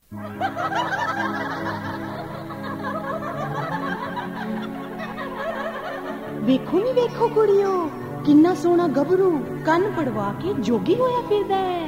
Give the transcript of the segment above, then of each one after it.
ਵੇਖੋ ਨੀ ਵੇਖੋ ਕੁੜੀਓ, ਕਿੰਨਾ ਸੋਹਣਾ ਗੱਭਰੂ ਕੰਨ ਪੜਵਾ ਕੇ ਜੋਗੀ ਹੋਇਆ ਫਿਰਦਾ ਹੈ।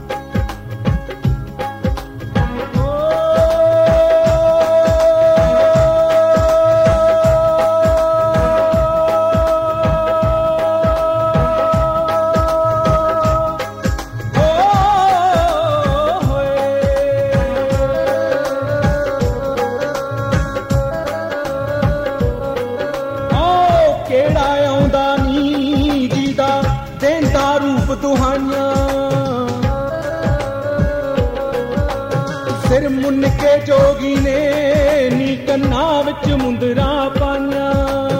ਸਿਰ ਮੁੰਨ ਕੇ ਜੋਗੀ ਨੇ ਨੀ ਕੰਨਾਂ ਵਿੱਚ ਮੁੰਦਰਾਂ ਪਾਈਆਂ।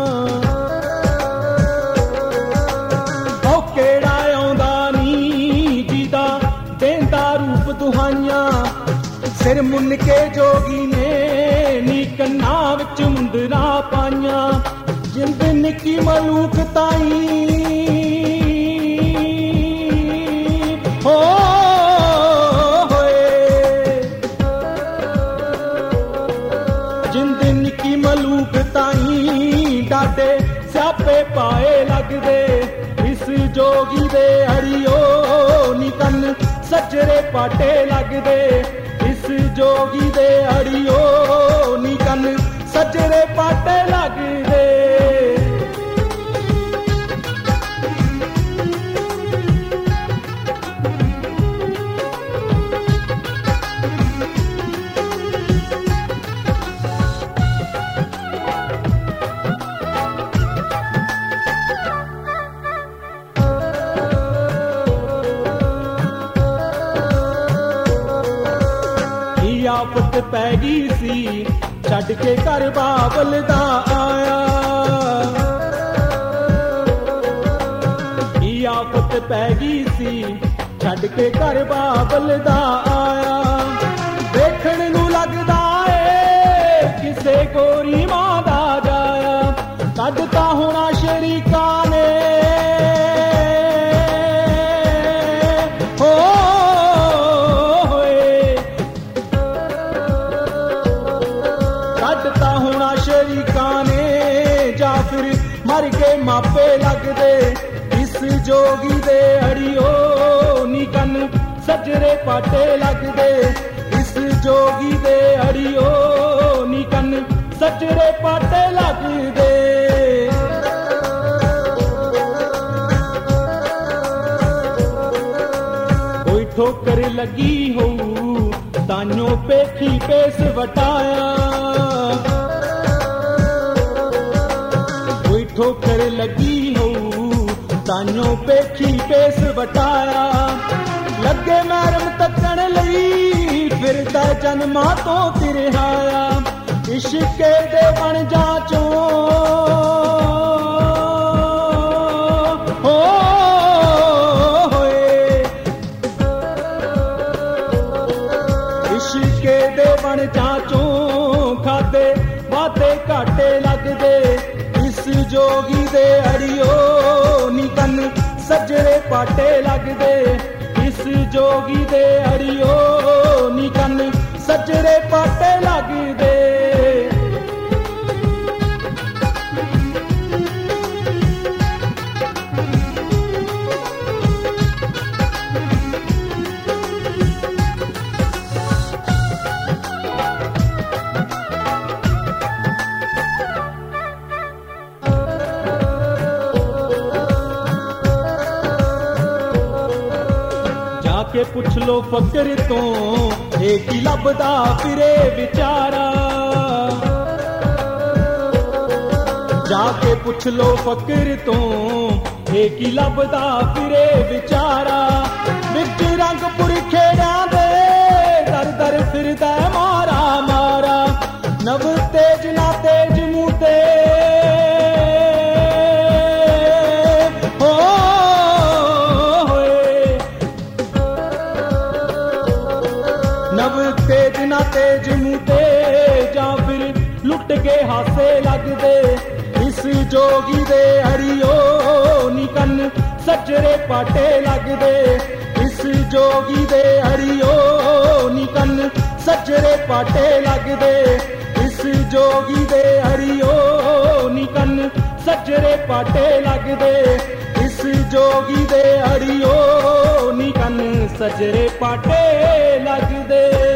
ਉਹ ਕਿਹੜਾ ਆਉਂਦਾ ਨੀ ਜਿਹਦਾ ਦੇਂਦਾ ਰੂਪ ਦੁਹਾਈਆਂ। ਸਿਰ ਮੁੰਨ ਕੇ ਜੋਗੀ ਨੇ ਨੀ ਕੰਨਾਂ ਵਿੱਚ ਮੁੰਦਰਾਂ ਪਾਈਆਂ। ਜਿੰਦ ਨਿੱਕੀ ਮਲੂਕ ਤਾਈ ਹੋ ਡਾਡੇ ਸਿਆਪੇ ਪਾਏ ਲੱਗਦੇ ਇਸ ਜੋਗੀ ਦੇ ਅੜਿਓ ਨੀ ਕੰਨ ਸੱਜਰੇ ਪਾਟੇ ਲੱਗਦੇ। ਇਸ ਜੋਗੀ ਦੇ ਅੜਿਓ ਨੀ ਕੰਨ ਸੱਜਰੇ ਪਾਟੇ ਲੱਗਦੇ। ਆਫਤ ਪੈ ਗਈ ਸੀ ਛੱਡ ਕੇ ਘਰ ਬਾਬਲ ਦਾ ਆਇਆ। ਆਫਤ ਪੈ ਗਈ ਸੀ ਛੱਡ ਕੇ ਘਰ ਬਾਬਲ ਦਾ ਆਇਆ। ਵੇਖਣ ਨੂੰ ਲੱਗਦਾ ਏ ਕਿਸੇ ਗੋਰੀ ਮਾਂ ਦਾ ਜਾਇਆ। ਕੱਢ ਤਾਂ ਹੋਣਾ ਸ਼ਰੀਕਾਂ ਨੇ ਮਰ ਕੇ ਮਾਪੇ ਲੱਗਦੇ। ਇਸ ਜੋਗੀ ਦੇ ਅੜਿਓ ਨੀ ਕੰਨ ਸੱਜਰੇ ਪਾਟੇ ਲੱਗਦੇ। ਇਸ ਜੋਗੀ ਦੇ ਅੜਿਓ ਨੀ ਕੰਨ ਸੱਜਰੇ ਪਾਟੇ ਲੱਗਦੇ। ਕੋਈ ਠੋਕਰ ਲੱਗੀ ਹੋਊ ਤਾਨੋਂ ਪੇਖੀ ਪੇਸ ਵਟਾਇਆ। ਠੋਕਰ ਲੱਗੀ ਹੋਊ ਤਾਨੋਂ ਪੇਖੀ ਪੇਸ ਵਟਾਇਆ। ਲੱਗੇ ਮੈਰਮ ਤੱਕਣ ਲਈ ਫਿਰਦਾ ਜਨਮਾਂ ਤੋਂ ਤਿਰਹਾਇਆ। ਇਸ਼ਕੇ ਦੇ ਬਣ ਜਾਂਚੋਂ ਹੋਏ। ਇਸ਼ਕੇ ਦੇ ਬਣ ਜਾਂਚੋਂ ਖਾਦੇ ਵਾਦੇ ਘਾਟੇ ਲੱਗਦੇ। ਜੋਗੀ ਦੇ ਅੜਿਓ ਨੀ ਕੰਨ ਸੱਜਰੇ ਪਾਟੇ ਲੱਗਦੇ। ਇਸ ਜੋਗੀ ਦੇ ਅੜਿਓ ਨੀ ਕੰਨ ਸੱਜਰੇ ਪਾਟੇ ਲੱਗਦੇ। ਕੇ ਪੁੱਛ ਲੋ ਫਕਰ ਤੋਂ ਇਹ ਕੀ ਲੱਭਦਾ ਫਿਰੇ ਵਿਚਾਰਾ। ਜਾ ਕੇ ਪੁੱਛ ਲੋ ਫਕਰ ਤੋਂ ਇਹ ਕੀ ਲੱਭਦਾ ਫਿਰੇ ਵਿਚਾਰਾ। ਵਿੱਚ ਰੰਗ ਪੁਰਖੇੜਿਆਂ ਦੇ ਦਰ ਦਰ ਫਿਰਦਾ ਮਾਰਾ ਮਾਰਾ। ਨਵ ਤੇਜ ਨਾ ਤੇਜ ਮੂੰਹ ਤੇ ਤੇਜ ਨਾ ਤੇਜ ਮੂੰਹ ਤੇ ਜਾਂ ਫਿਰ ਲੁੱਟ ਕੇ ਹਾਸੇ ਲੱਗਦੇ। ਇਸ ਜੋਗੀ ਦੇ ਅੜਿਓ ਨੀ ਕੰਨ ਸੱਜਰੇ ਪਾਟੇ ਲੱਗਦੇ। ਇਸ ਜੋਗੀ ਦੇ ਅੜਿਓ ਨੀ ਕੰਨ ਸੱਜਰੇ ਪਾਟੇ ਲੱਗਦੇ, ਇਸ ਜੋਗੀ ਦੇ ਹਰੀਓ ਨੀ ਕੰਨ ਸੱਜਰੇ ਪਾਟੇ ਲੱਗਦੇ, ਇਸ ਜੋਗੀ ਦੇ ਹਰੀਓ ਨੀ ਕੰਨ ਸੱਜਰੇ ਪਾਟੇ ਲੱਗਦੇ।